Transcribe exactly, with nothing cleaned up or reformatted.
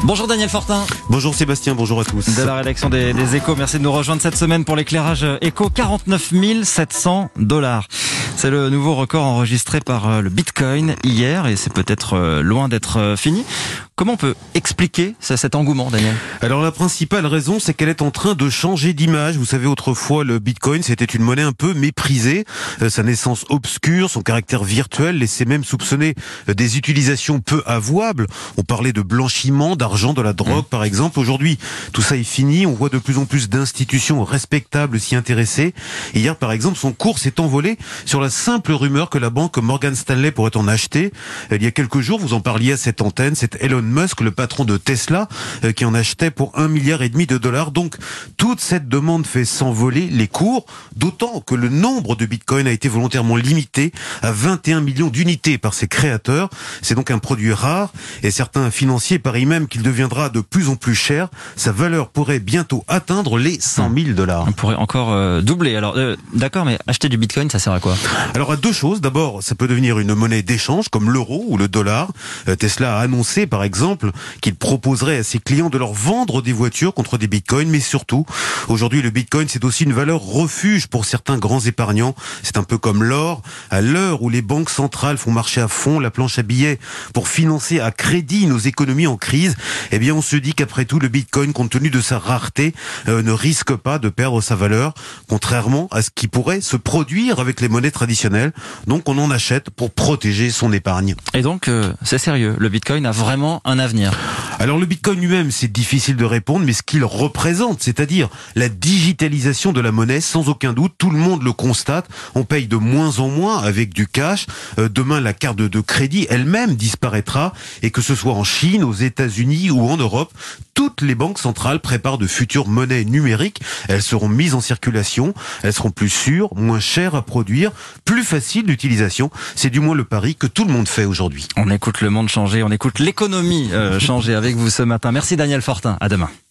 Bonjour Daniel Fortin. Bonjour Sébastien, bonjour à tous. De la rédaction des, des Échos, merci de nous rejoindre cette semaine pour l'éclairage Écho. quarante-neuf mille sept cents dollars. C'est le nouveau record enregistré par le Bitcoin hier et c'est peut-être loin d'être fini. Comment on peut expliquer cet engouement, Daniel ? Alors la principale raison, c'est qu'elle est en train de changer d'image. Vous savez, autrefois, le Bitcoin, c'était une monnaie un peu méprisée. Euh, sa naissance obscure, son caractère virtuel laissait même soupçonner euh, des utilisations peu avouables. On parlait de blanchiment, d'argent, de la drogue, mmh. par exemple. Aujourd'hui, tout ça est fini. On voit de plus en plus d'institutions respectables s'y intéresser. Et hier, par exemple, son cours s'est envolé sur la simple rumeur que la banque Morgan Stanley pourrait en acheter. Il y a quelques jours, vous en parliez à cette antenne, c'est Elon Musk, le patron de Tesla, euh, qui en achetait pour un milliard et demi de dollars. Donc, toute cette demande fait s'envoler les cours, d'autant que le nombre de Bitcoin a été volontairement limité à vingt et un millions d'unités par ses créateurs. C'est donc un produit rare et certains financiers parient même qu'il deviendra de plus en plus cher. Sa valeur pourrait bientôt atteindre les cent mille dollars. On pourrait encore euh, doubler. Alors, euh, d'accord, mais acheter du Bitcoin, ça sert à quoi ? Alors, à deux choses. D'abord, ça peut devenir une monnaie d'échange comme l'euro ou le dollar. Euh, Tesla a annoncé, par exemple, exemple, qu'il proposerait à ses clients de leur vendre des voitures contre des bitcoins, mais surtout, aujourd'hui, le bitcoin, c'est aussi une valeur refuge pour certains grands épargnants. C'est un peu comme l'or. À l'heure où les banques centrales font marcher à fond la planche à billets pour financer à crédit nos économies en crise, eh bien, on se dit qu'après tout, le bitcoin, compte tenu de sa rareté, euh, ne risque pas de perdre sa valeur, contrairement à ce qui pourrait se produire avec les monnaies traditionnelles. Donc, on en achète pour protéger son épargne. Et donc, euh, c'est sérieux. Le bitcoin a vraiment un avenir. Alors le Bitcoin lui-même, c'est difficile de répondre, mais ce qu'il représente, c'est-à-dire la digitalisation de la monnaie, sans aucun doute, tout le monde le constate, on paye de moins en moins avec du cash. Euh, demain, la carte de crédit elle-même disparaîtra, et que ce soit en Chine, aux États-Unis ou en Europe, toutes les banques centrales préparent de futures monnaies numériques. Elles seront mises en circulation, elles seront plus sûres, moins chères à produire, plus faciles d'utilisation. C'est du moins le pari que tout le monde fait aujourd'hui. On écoute le monde changer, on écoute l'économie euh, changer avec vous ce matin. Merci Daniel Fortin, à demain.